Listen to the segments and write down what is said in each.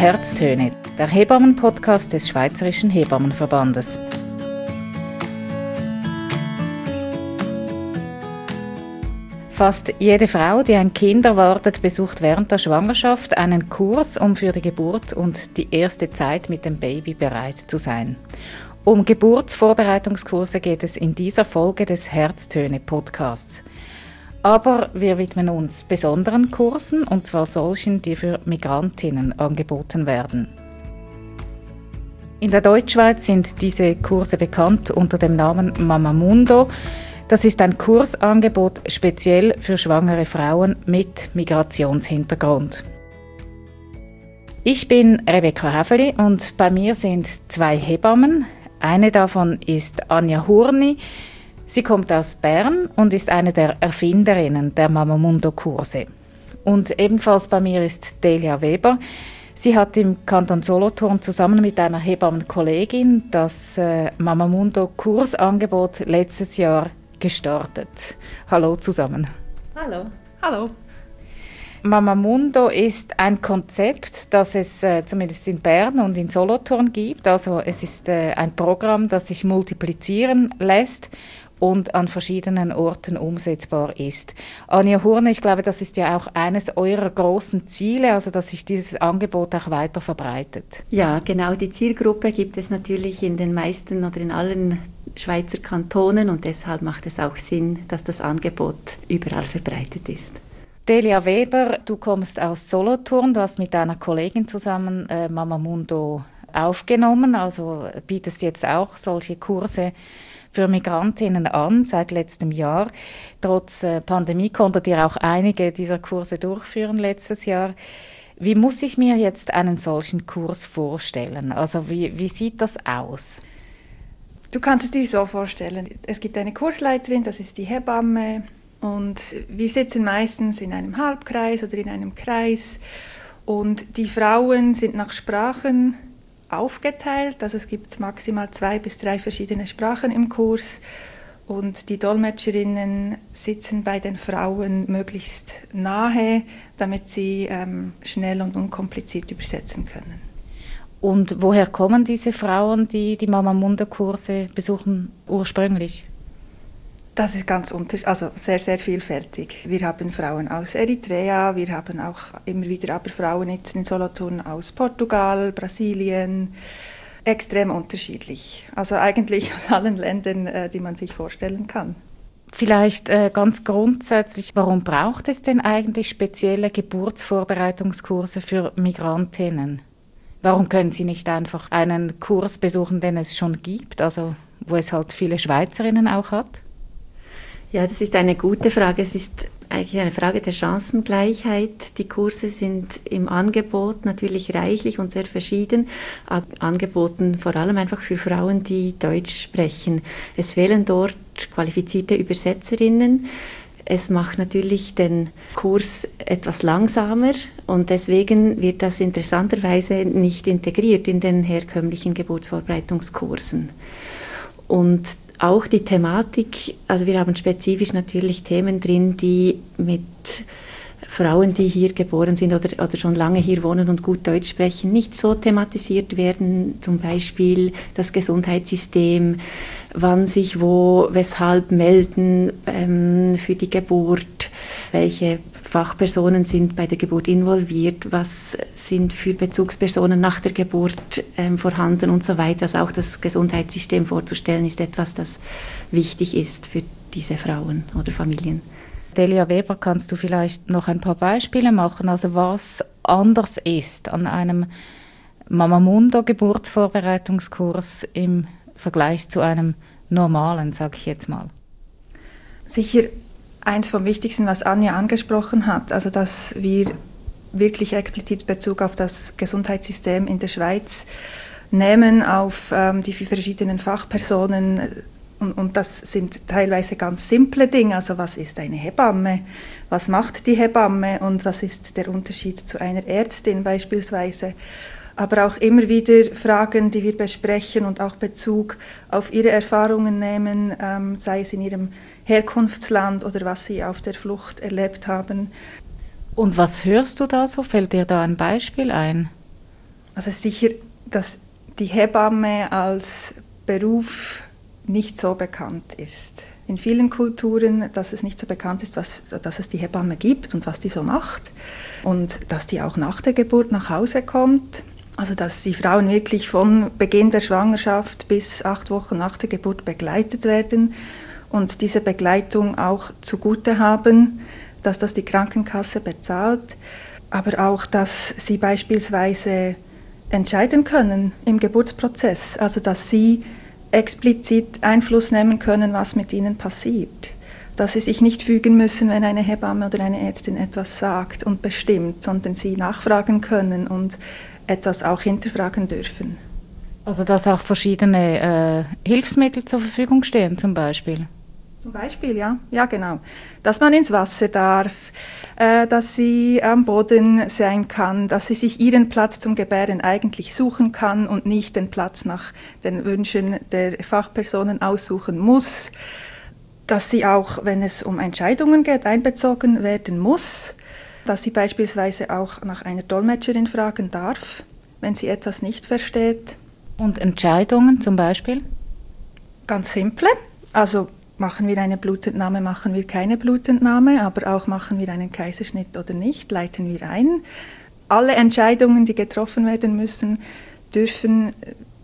Herztöne, der Hebammen-Podcast des Schweizerischen Hebammenverbandes. Fast jede Frau, die ein Kind erwartet, besucht während der Schwangerschaft einen Kurs, um für die Geburt und die erste Zeit mit dem Baby bereit zu sein. Um Geburtsvorbereitungskurse geht es in dieser Folge des Herztöne-Podcasts. Aber wir widmen uns besonderen Kursen, und zwar solchen, die für Migrantinnen angeboten werden. In der Deutschschweiz sind diese Kurse bekannt unter dem Namen Mama Mundo. Das ist ein Kursangebot speziell für schwangere Frauen mit Migrationshintergrund. Ich bin Rebecca Häfeli und bei mir sind 2 Hebammen. Eine davon ist Anja Hurni. Sie kommt aus Bern und ist eine der Erfinderinnen der Mama Mundo Kurse. Und ebenfalls bei mir ist Delia Weber. Sie hat im Kanton Solothurn zusammen mit einer Hebammenkollegin das Mama Mundo Kursangebot letztes Jahr gestartet. Hallo zusammen. Hallo. Hallo. Mama Mundo ist ein Konzept, das es zumindest in Bern und in Solothurn gibt. Also es ist ein Programm, das sich multiplizieren lässt und an verschiedenen Orten umsetzbar ist. Anja Hurne, ich glaube, das ist ja auch eines eurer großen Ziele, also dass sich dieses Angebot auch weiter verbreitet. Ja, genau. Die Zielgruppe gibt es natürlich in den meisten oder in allen Schweizer Kantonen und deshalb macht es auch Sinn, dass das Angebot überall verbreitet ist. Delia Weber, du kommst aus Solothurn, du hast mit deiner Kollegin zusammen Mama Mundo aufgenommen, also bietest jetzt auch solche Kurse für Migrantinnen an seit letztem Jahr. Trotz Pandemie konntet ihr auch einige dieser Kurse durchführen letztes Jahr. Wie muss ich mir jetzt einen solchen Kurs vorstellen? Also wie sieht das aus? Du kannst es dir so vorstellen, es gibt eine Kursleiterin, das ist die Hebamme, und wir sitzen meistens in einem Halbkreis oder in einem Kreis und die Frauen sind nach Sprachen aufgeteilt, also es gibt maximal 2 bis 3 verschiedene Sprachen im Kurs und die Dolmetscherinnen sitzen bei den Frauen möglichst nahe, damit sie schnell und unkompliziert übersetzen können. Und woher kommen diese Frauen, die die Mama Mundo Kurse besuchen, ursprünglich? Das ist also sehr, sehr vielfältig. Wir haben Frauen aus Eritrea, wir haben auch immer wieder aber Frauen jetzt in Solothurn aus Portugal, Brasilien, extrem unterschiedlich. Also eigentlich aus allen Ländern, die man sich vorstellen kann. Vielleicht ganz grundsätzlich, warum braucht es denn eigentlich spezielle Geburtsvorbereitungskurse für Migrantinnen? Warum können Sie nicht einfach einen Kurs besuchen, den es schon gibt, also wo es halt viele Schweizerinnen auch hat? Ja, das ist eine gute Frage. Es ist eigentlich eine Frage der Chancengleichheit. Die Kurse sind im Angebot natürlich reichlich und sehr verschieden, aber angeboten vor allem einfach für Frauen, die Deutsch sprechen. Es fehlen dort qualifizierte Übersetzerinnen. Es macht natürlich den Kurs etwas langsamer und deswegen wird das interessanterweise nicht integriert in den herkömmlichen Geburtsvorbereitungskursen. Und auch die Thematik, also wir haben spezifisch natürlich Themen drin, die mit Frauen, die hier geboren sind oder schon lange hier wohnen und gut Deutsch sprechen, nicht so thematisiert werden. Zum Beispiel das Gesundheitssystem, wann sich wo, weshalb melden für die Geburt, welche Fachpersonen sind bei der Geburt involviert, was sind für Bezugspersonen nach der Geburt vorhanden und so weiter. Also auch das Gesundheitssystem vorzustellen, ist etwas, das wichtig ist für diese Frauen oder Familien. Delia Weber, kannst du vielleicht noch ein paar Beispiele machen, also was anders ist an einem Mama Mundo Geburtsvorbereitungskurs im Vergleich zu einem normalen, sage ich jetzt mal? Sicher eins vom Wichtigsten, was Anja angesprochen hat, also dass wir wirklich explizit Bezug auf das Gesundheitssystem in der Schweiz nehmen, auf die verschiedenen Fachpersonen. Und das sind teilweise ganz simple Dinge, also was ist eine Hebamme, was macht die Hebamme und was ist der Unterschied zu einer Ärztin beispielsweise. Aber auch immer wieder Fragen, die wir besprechen und auch Bezug auf ihre Erfahrungen nehmen, sei es in ihrem Herkunftsland oder was sie auf der Flucht erlebt haben. Und was hörst du da so? Fällt dir da ein Beispiel ein? Also sicher, dass die Hebamme als Beruf nicht so bekannt ist. In vielen Kulturen, dass es nicht so bekannt ist, dass es die Hebamme gibt und was die so macht. Und dass die auch nach der Geburt nach Hause kommt. Also dass die Frauen wirklich von Beginn der Schwangerschaft bis 8 Wochen nach der Geburt begleitet werden und diese Begleitung auch zugute haben, dass das die Krankenkasse bezahlt, aber auch, dass sie beispielsweise entscheiden können im Geburtsprozess, also dass sie explizit Einfluss nehmen können, was mit ihnen passiert. Dass sie sich nicht fügen müssen, wenn eine Hebamme oder eine Ärztin etwas sagt und bestimmt, sondern sie nachfragen können und etwas auch hinterfragen dürfen. Also dass auch verschiedene Hilfsmittel zur Verfügung stehen zum Beispiel? Zum Beispiel, ja. Ja, genau. Dass man ins Wasser darf, dass sie am Boden sein kann, dass sie sich ihren Platz zum Gebären eigentlich suchen kann und nicht den Platz nach den Wünschen der Fachpersonen aussuchen muss, dass sie auch, wenn es um Entscheidungen geht, einbezogen werden muss, dass sie beispielsweise auch nach einer Dolmetscherin fragen darf, wenn sie etwas nicht versteht. Und Entscheidungen zum Beispiel? Ganz simple, also machen wir eine Blutentnahme, machen wir keine Blutentnahme, aber auch machen wir einen Kaiserschnitt oder nicht, leiten wir ein. Alle Entscheidungen, die getroffen werden müssen, dürfen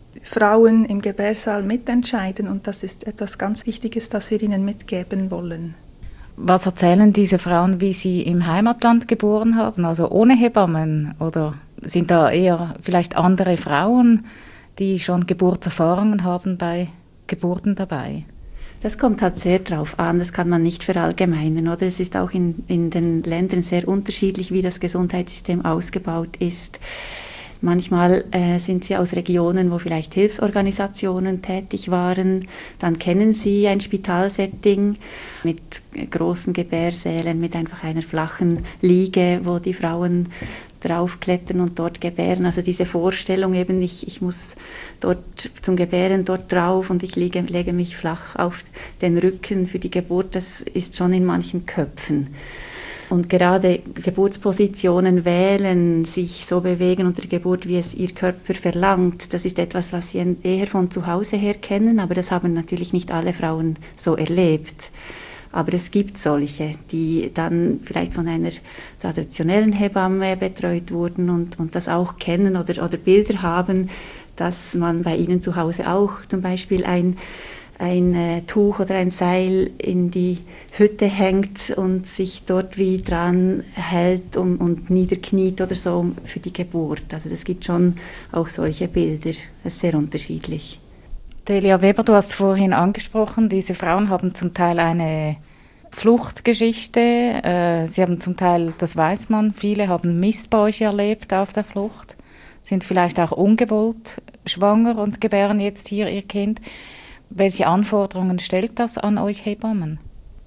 Frauen im Gebärsaal mitentscheiden und das ist etwas ganz Wichtiges, das wir ihnen mitgeben wollen. Was erzählen diese Frauen, wie sie im Heimatland geboren haben, also ohne Hebammen? Oder sind da eher vielleicht andere Frauen, die schon Geburtserfahrungen haben bei Geburten dabei? Das kommt halt sehr drauf an, das kann man nicht verallgemeinern, oder? Es ist auch in den Ländern sehr unterschiedlich, wie das Gesundheitssystem ausgebaut ist. Manchmal sind sie aus Regionen, wo vielleicht Hilfsorganisationen tätig waren. Dann kennen sie ein Spitalsetting mit großen Gebärsälen, mit einfach einer flachen Liege, wo die Frauen draufklettern und dort gebären. Also diese Vorstellung eben, ich muss dort zum Gebären dort drauf und ich lege mich flach auf den Rücken für die Geburt, das ist schon in manchen Köpfen. Und gerade Geburtspositionen wählen, sich so bewegen unter der Geburt, wie es ihr Körper verlangt, das ist etwas, was sie eher von zu Hause her kennen, aber das haben natürlich nicht alle Frauen so erlebt. Aber es gibt solche, die dann vielleicht von einer traditionellen Hebamme betreut wurden und das auch kennen oder Bilder haben, dass man bei ihnen zu Hause auch zum Beispiel ein Tuch oder ein Seil in die Hütte hängt und sich dort wie dran hält und niederkniet oder so für die Geburt. Also es gibt schon auch solche Bilder. Das ist sehr unterschiedlich. Delia Weber, du hast vorhin angesprochen, diese Frauen haben zum Teil eine Fluchtgeschichte. Sie haben zum Teil, das weiß man, viele haben Missbräuche erlebt auf der Flucht, sind vielleicht auch ungewollt schwanger und gebären jetzt hier ihr Kind. Welche Anforderungen stellt das an euch Hebammen?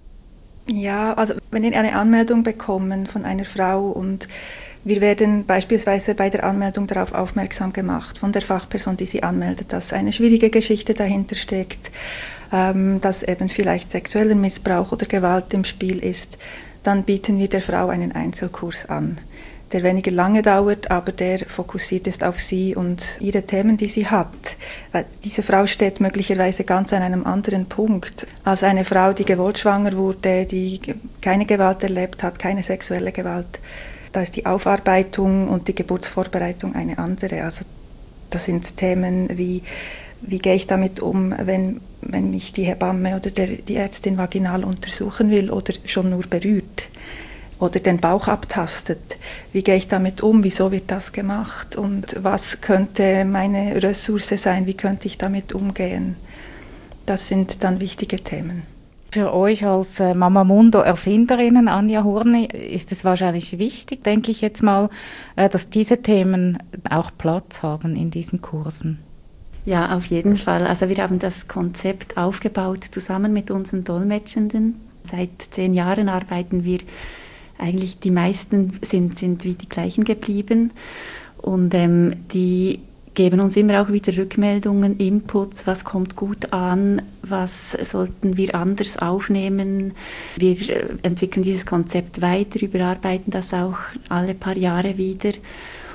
Ja, also wenn wir eine Anmeldung bekommen von einer Frau und wir werden beispielsweise bei der Anmeldung darauf aufmerksam gemacht von der Fachperson, die sie anmeldet, dass eine schwierige Geschichte dahinter steckt, dass eben vielleicht sexueller Missbrauch oder Gewalt im Spiel ist, dann bieten wir der Frau einen Einzelkurs an, der weniger lange dauert, aber der fokussiert ist auf sie und ihre Themen, die sie hat. Weil diese Frau steht möglicherweise ganz an einem anderen Punkt als eine Frau, die gewollt schwanger wurde, die keine Gewalt erlebt hat, keine sexuelle Gewalt. Da ist die Aufarbeitung und die Geburtsvorbereitung eine andere. Also das sind Themen wie gehe ich damit um, wenn mich die Hebamme oder die Ärztin vaginal untersuchen will oder schon nur berührt oder den Bauch abtastet. Wie gehe ich damit um? Wieso wird das gemacht? Und was könnte meine Ressource sein? Wie könnte ich damit umgehen? Das sind dann wichtige Themen. Für euch als Mama Mundo Erfinderinnen, Anja Hurni, ist es wahrscheinlich wichtig, denke ich jetzt mal, dass diese Themen auch Platz haben in diesen Kursen. Ja, auf jeden Fall. Also wir haben das Konzept aufgebaut zusammen mit unseren Dolmetschenden. Seit 10 Jahren arbeiten wir, eigentlich die meisten sind wie die gleichen geblieben und die geben uns immer auch wieder Rückmeldungen, Inputs, was kommt gut an, was sollten wir anders aufnehmen. Wir entwickeln dieses Konzept weiter, überarbeiten das auch alle paar Jahre wieder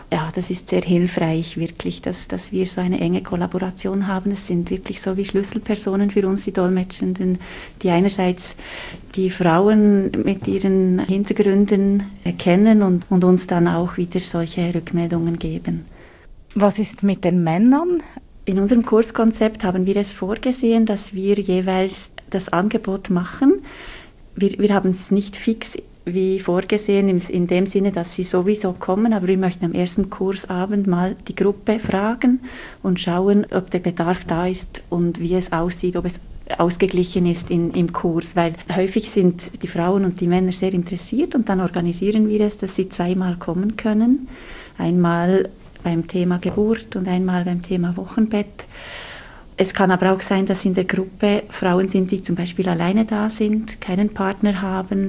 ja, das ist sehr hilfreich wirklich, dass wir so eine enge Kollaboration haben. Es sind wirklich so wie Schlüsselpersonen für uns, die Dolmetschenden, die einerseits die Frauen mit ihren Hintergründen kennen und uns dann auch wieder solche Rückmeldungen geben. Was ist mit den Männern? In unserem Kurskonzept haben wir es vorgesehen, dass wir jeweils das Angebot machen. Wir haben es nicht fix wie vorgesehen, in dem Sinne, dass sie sowieso kommen, aber wir möchten am ersten Kursabend mal die Gruppe fragen und schauen, ob der Bedarf da ist und wie es aussieht, ob es ausgeglichen ist im Kurs, weil häufig sind die Frauen und die Männer sehr interessiert und dann organisieren wir es, dass sie zweimal kommen können, einmal beim Thema Geburt und einmal beim Thema Wochenbett. Es kann aber auch sein, dass in der Gruppe Frauen sind, die zum Beispiel alleine da sind, keinen Partner haben.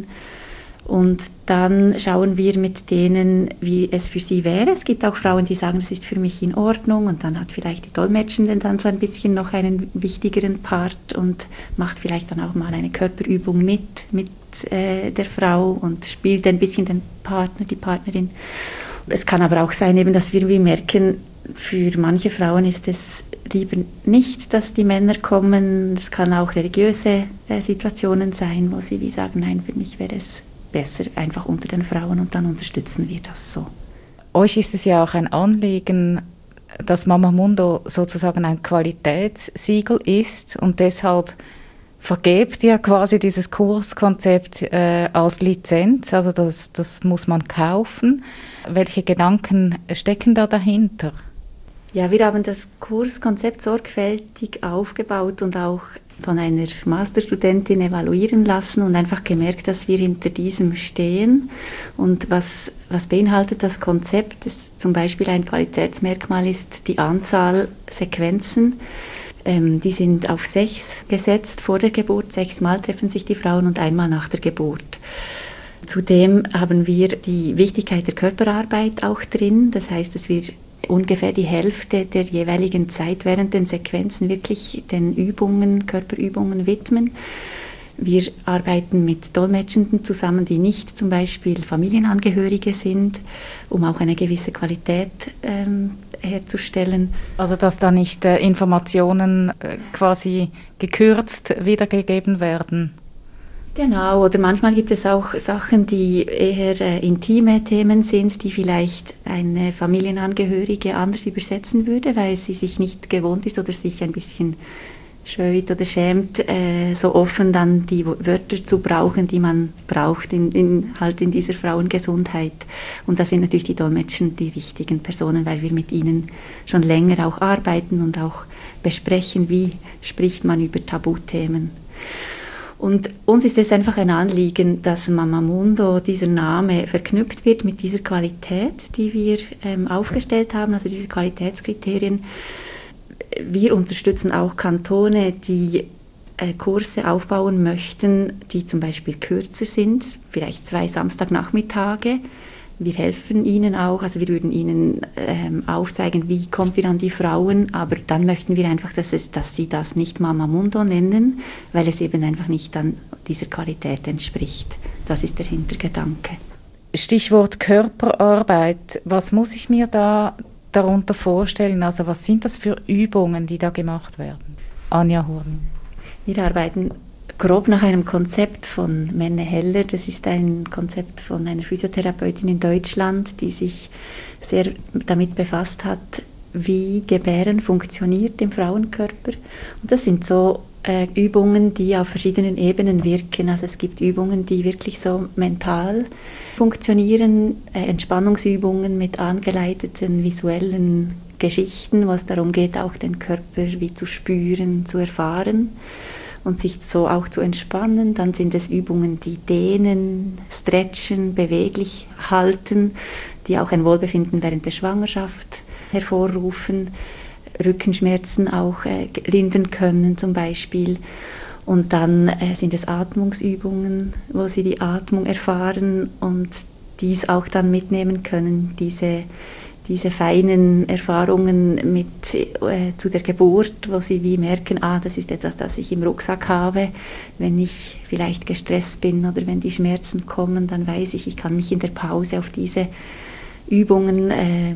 Und dann schauen wir mit denen, wie es für sie wäre. Es gibt auch Frauen, die sagen, das ist für mich in Ordnung. Und dann hat vielleicht die Dolmetschende dann so ein bisschen noch einen wichtigeren Part und macht vielleicht dann auch mal eine Körperübung mit der Frau und spielt ein bisschen den Partner, die Partnerin. Es kann aber auch sein, eben, dass wir merken, für manche Frauen ist es lieber nicht, dass die Männer kommen. Es kann auch religiöse Situationen sein, wo sie wie sagen, nein, für mich wäre es besser einfach unter den Frauen und dann unterstützen wir das so. Euch ist es ja auch ein Anliegen, dass Mama Mundo sozusagen ein Qualitätssiegel ist und deshalb vergebt ihr quasi dieses Kurskonzept als Lizenz, also das muss man kaufen. Welche Gedanken stecken da dahinter? Ja, wir haben das Kurskonzept sorgfältig aufgebaut und auch von einer Masterstudentin evaluieren lassen und einfach gemerkt, dass wir hinter diesem stehen. Und was beinhaltet das Konzept? Das zum Beispiel ein Qualitätsmerkmal ist die Anzahl Sequenzen. Die sind auf 6 gesetzt vor der Geburt. 6 Mal treffen sich die Frauen und einmal nach der Geburt. Zudem haben wir die Wichtigkeit der Körperarbeit auch drin. Das heißt, dass wir ungefähr die Hälfte der jeweiligen Zeit während den Sequenzen wirklich den Übungen, Körperübungen widmen. Wir arbeiten mit Dolmetschenden zusammen, die nicht zum Beispiel Familienangehörige sind, um auch eine gewisse Qualität herzustellen. Also dass da nicht Informationen quasi gekürzt wiedergegeben werden. Genau, oder manchmal gibt es auch Sachen, die eher intime Themen sind, die vielleicht eine Familienangehörige anders übersetzen würde, weil sie sich nicht gewohnt ist oder sich ein bisschen scheut oder schämt, so offen dann die Wörter zu brauchen, die man braucht in dieser Frauengesundheit. Und da sind natürlich die Dolmetschen die richtigen Personen, weil wir mit ihnen schon länger auch arbeiten und auch besprechen, wie spricht man über Tabuthemen. Und uns ist es einfach ein Anliegen, dass Mama Mundo, dieser Name, verknüpft wird mit dieser Qualität, die wir aufgestellt haben, also diese Qualitätskriterien. Wir unterstützen auch Kantone, die Kurse aufbauen möchten, die zum Beispiel kürzer sind, vielleicht 2 Samstagnachmittage. Wir helfen ihnen auch, also wir würden ihnen aufzeigen, wie kommt ihr an die Frauen, aber dann möchten wir einfach, dass sie das nicht Mama Mundo nennen, weil es eben einfach nicht dann dieser Qualität entspricht. Das ist der Hintergedanke. Stichwort Körperarbeit. Was muss ich mir da darunter vorstellen? Also was sind das für Übungen, die da gemacht werden? Anja Hurlin. Wir arbeiten grob nach einem Konzept von Menne Heller. Das ist ein Konzept von einer Physiotherapeutin in Deutschland, die sich sehr damit befasst hat, wie Gebären funktioniert im Frauenkörper. Und das sind so Übungen, die auf verschiedenen Ebenen wirken. Also es gibt Übungen, die wirklich so mental funktionieren, Entspannungsübungen mit angeleiteten visuellen Geschichten, wo es darum geht, auch den Körper wie zu spüren, zu erfahren und sich so auch zu entspannen. Dann sind es Übungen, die dehnen, stretchen, beweglich halten, die auch ein Wohlbefinden während der Schwangerschaft hervorrufen, Rückenschmerzen auch lindern können zum Beispiel. Und dann sind es Atmungsübungen, wo sie die Atmung erfahren und dies auch dann mitnehmen können, diese feinen Erfahrungen zu der Geburt, wo sie wie merken, das ist etwas, das ich im Rucksack habe. Wenn ich vielleicht gestresst bin oder wenn die Schmerzen kommen, dann weiß ich, ich kann mich in der Pause auf diese Übungen,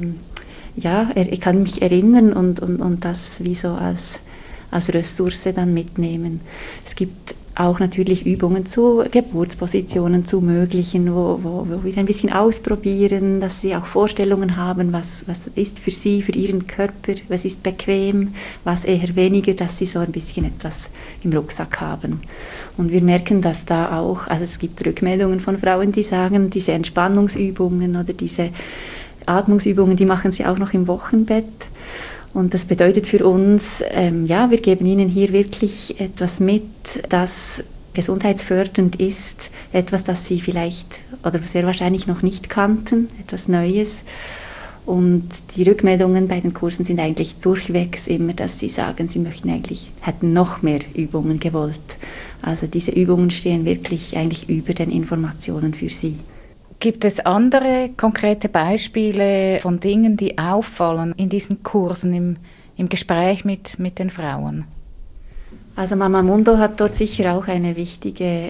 ich kann mich erinnern und das wie so als Ressource dann mitnehmen. Es gibt auch natürlich Übungen zu Geburtspositionen, zu möglichen, wo wir ein bisschen ausprobieren, dass sie auch Vorstellungen haben, was ist für sie, für ihren Körper, was ist bequem, was eher weniger, dass sie so ein bisschen etwas im Rucksack haben. Und wir merken, dass da auch, also es gibt Rückmeldungen von Frauen, die sagen, diese Entspannungsübungen oder diese Atmungsübungen, die machen sie auch noch im Wochenbett. Und das bedeutet für uns, wir geben ihnen hier wirklich etwas mit, das gesundheitsfördernd ist, etwas, das sie vielleicht oder sehr wahrscheinlich noch nicht kannten, etwas Neues. Und die Rückmeldungen bei den Kursen sind eigentlich durchwegs immer, dass sie sagen, sie hätten noch mehr Übungen gewollt. Also diese Übungen stehen wirklich eigentlich über den Informationen für sie. Gibt es andere konkrete Beispiele von Dingen, die auffallen in diesen Kursen, im Gespräch mit den Frauen? Also Mama Mundo hat dort sicher auch eine wichtige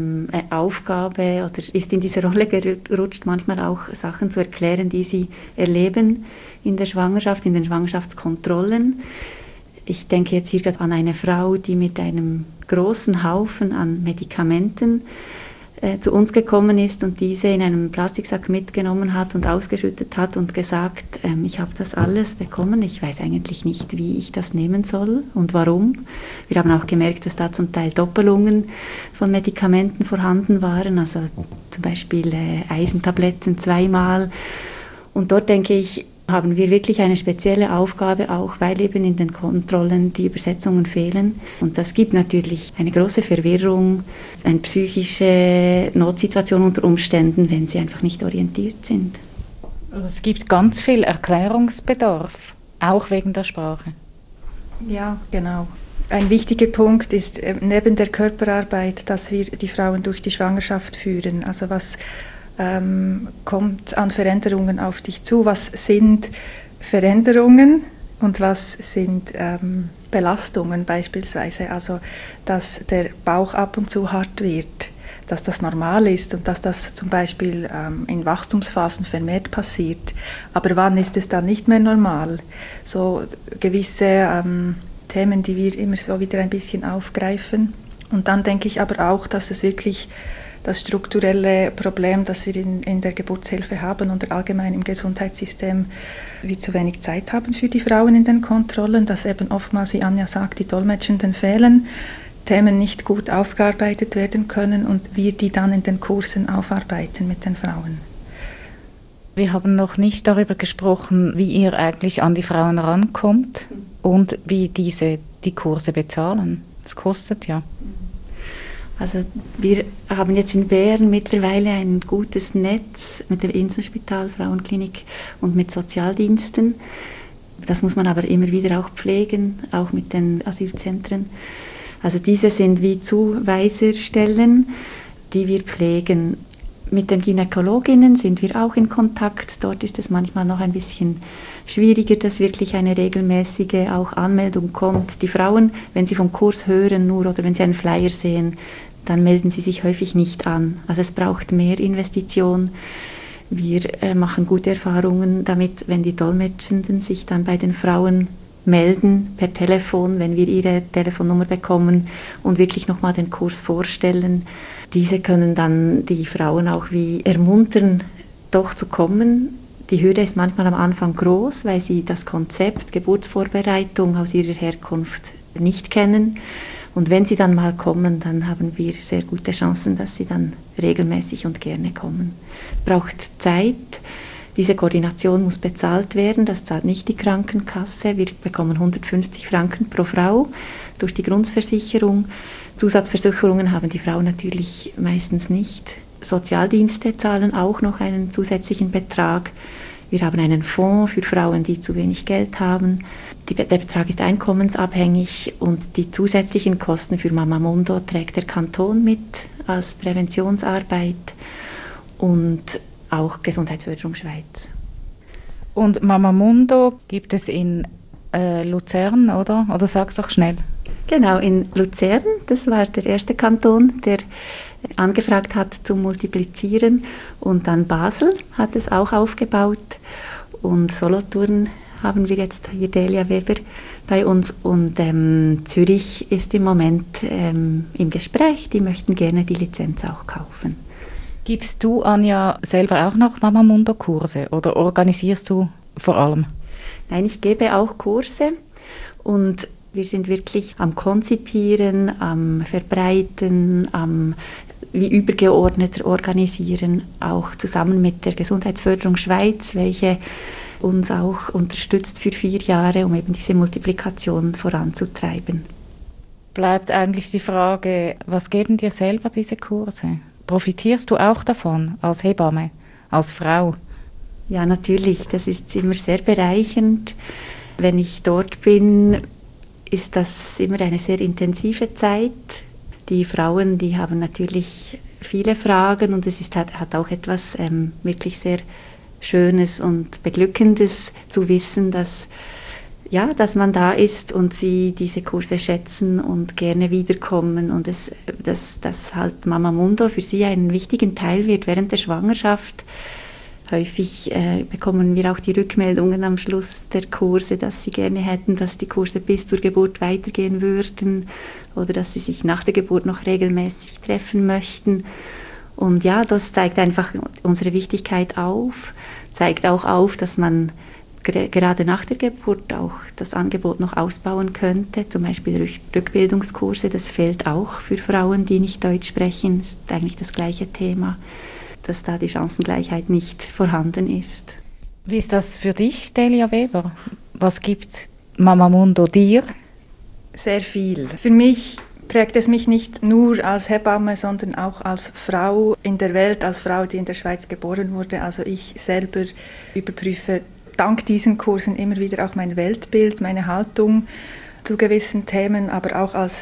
Aufgabe oder ist in diese Rolle gerutscht, manchmal auch Sachen zu erklären, die sie erleben in der Schwangerschaft, in den Schwangerschaftskontrollen. Ich denke jetzt hier gerade an eine Frau, die mit einem großen Haufen an Medikamenten zu uns gekommen ist und diese in einem Plastiksack mitgenommen hat und ausgeschüttet hat und gesagt, ich habe das alles bekommen, ich weiß eigentlich nicht, wie ich das nehmen soll und warum. Wir haben auch gemerkt, dass da zum Teil Doppelungen von Medikamenten vorhanden waren, also zum Beispiel Eisentabletten 2-mal. Und dort denke ich, haben wir wirklich eine spezielle Aufgabe, auch weil eben in den Kontrollen die Übersetzungen fehlen. Und das gibt natürlich eine große Verwirrung, eine psychische Notsituation unter Umständen, wenn sie einfach nicht orientiert sind. Also es gibt ganz viel Erklärungsbedarf, auch wegen der Sprache. Ja, genau. Ein wichtiger Punkt ist neben der Körperarbeit, dass wir die Frauen durch die Schwangerschaft führen. Also was kommt an Veränderungen auf dich zu? Was sind Veränderungen und was sind Belastungen beispielsweise? Also, dass der Bauch ab und zu hart wird, dass das normal ist und dass das zum Beispiel in Wachstumsphasen vermehrt passiert. Aber wann ist es dann nicht mehr normal? So gewisse Themen, die wir immer so wieder ein bisschen aufgreifen. Und dann denke ich aber auch, dass es wirklich das strukturelle Problem, das wir in der Geburtshilfe haben und allgemein im Gesundheitssystem, wir zu wenig Zeit haben für die Frauen in den Kontrollen, dass eben oftmals, wie Anja sagt, die Dolmetschenden fehlen, Themen nicht gut aufgearbeitet werden können und wir die dann in den Kursen aufarbeiten mit den Frauen. Wir haben noch nicht darüber gesprochen, wie ihr eigentlich an die Frauen rankommt und wie diese die Kurse bezahlen. Das kostet ja. Also wir haben jetzt in Bern mittlerweile ein gutes Netz mit dem Inselspital, Frauenklinik und mit Sozialdiensten. Das muss man aber immer wieder auch pflegen, auch mit den Asylzentren. Also diese sind wie Zuweiserstellen, die wir pflegen. Mit den Gynäkologinnen sind wir auch in Kontakt. Dort ist es manchmal noch ein bisschen schwieriger, dass wirklich eine regelmäßige auch Anmeldung kommt. Die Frauen, wenn sie vom Kurs hören nur oder wenn sie einen Flyer sehen, dann melden sie sich häufig nicht an. Also es braucht mehr Investition. Wir machen gute Erfahrungen damit, wenn die Dolmetschenden sich dann bei den Frauen melden per Telefon, wenn wir ihre Telefonnummer bekommen und wirklich nochmal den Kurs vorstellen. Diese können dann die Frauen auch wie ermuntern, doch zu kommen. Die Hürde ist manchmal am Anfang groß, weil sie das Konzept Geburtsvorbereitung aus ihrer Herkunft nicht kennen. Und wenn sie dann mal kommen, dann haben wir sehr gute Chancen, dass sie dann regelmäßig und gerne kommen. Es braucht Zeit. Diese Koordination muss bezahlt werden, das zahlt nicht die Krankenkasse. Wir bekommen 150 Franken pro Frau durch die Grundversicherung. Zusatzversicherungen haben die Frauen natürlich meistens nicht. Sozialdienste zahlen auch noch einen zusätzlichen Betrag. Wir haben einen Fonds für Frauen, die zu wenig Geld haben. Der Betrag ist einkommensabhängig und die zusätzlichen Kosten für Mama Mundo trägt der Kanton mit als Präventionsarbeit und auch Gesundheitsförderung Schweiz. Und Mama Mundo gibt es in Luzern, oder? Oder sag's doch schnell. Genau, in Luzern, das war der erste Kanton, der angefragt hat zum Multiplizieren. Und dann Basel hat es auch aufgebaut. Und Solothurn haben wir jetzt hier Delia Weber bei uns. Und Zürich ist im Moment im Gespräch. Die möchten gerne die Lizenz auch kaufen. Gibst du, Anja, selber auch noch Mama Mundo Kurse oder organisierst du vor allem? Nein, ich gebe auch Kurse und wir sind wirklich am Konzipieren, am Verbreiten, am wie übergeordneter organisieren, auch zusammen mit der Gesundheitsförderung Schweiz, welche uns auch unterstützt für 4 Jahre, um eben diese Multiplikation voranzutreiben. Bleibt eigentlich die Frage, was geben dir selber diese Kurse? Profitierst du auch davon als Hebamme, als Frau? Ja, natürlich. Das ist immer sehr bereichernd. Wenn ich dort bin, ist das immer eine sehr intensive Zeit. Die Frauen, die haben natürlich viele Fragen und es hat auch etwas wirklich sehr Schönes und Beglückendes zu wissen, dass man da ist und sie diese Kurse schätzen und gerne wiederkommen und dass halt Mama Mundo für sie einen wichtigen Teil wird während der Schwangerschaft. Häufig bekommen wir auch die Rückmeldungen am Schluss der Kurse, dass sie gerne hätten, dass die Kurse bis zur Geburt weitergehen würden oder dass sie sich nach der Geburt noch regelmäßig treffen möchten. Und ja, das zeigt einfach unsere Wichtigkeit auf, zeigt auch auf, dass man gerade nach der Geburt auch das Angebot noch ausbauen könnte, zum Beispiel Rückbildungskurse, das fehlt auch für Frauen, die nicht Deutsch sprechen, ist eigentlich das gleiche Thema, dass da die Chancengleichheit nicht vorhanden ist. Wie ist das für dich, Delia Weber? Was gibt Mama Mundo dir? Sehr viel. Für mich prägt es mich nicht nur als Hebamme, sondern auch als Frau in der Welt, als Frau, die in der Schweiz geboren wurde. Also ich selber überprüfe dank diesen Kursen immer wieder auch mein Weltbild, meine Haltung zu gewissen Themen, aber auch als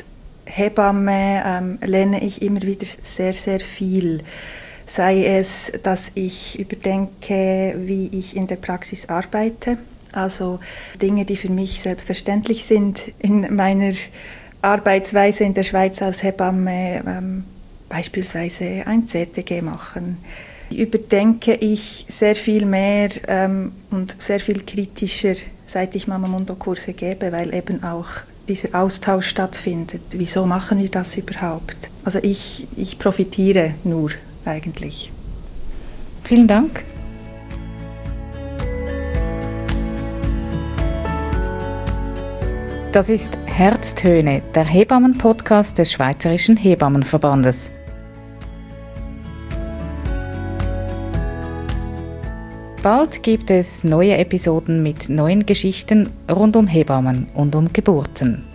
Hebamme lerne ich immer wieder sehr, sehr viel. Sei es, dass ich überdenke, wie ich in der Praxis arbeite, also Dinge, die für mich selbstverständlich sind in meiner Arbeitsweise in der Schweiz als Hebamme, beispielsweise ein CTG machen. Überdenke ich sehr viel mehr und sehr viel kritischer, seit ich Mama Mundo Kurse gebe, weil eben auch dieser Austausch stattfindet. Wieso machen wir das überhaupt? Also ich profitiere nur eigentlich. Vielen Dank. Das ist Herztöne, der Hebammen-Podcast des Schweizerischen Hebammenverbandes. Bald gibt es neue Episoden mit neuen Geschichten rund um Hebammen und um Geburten.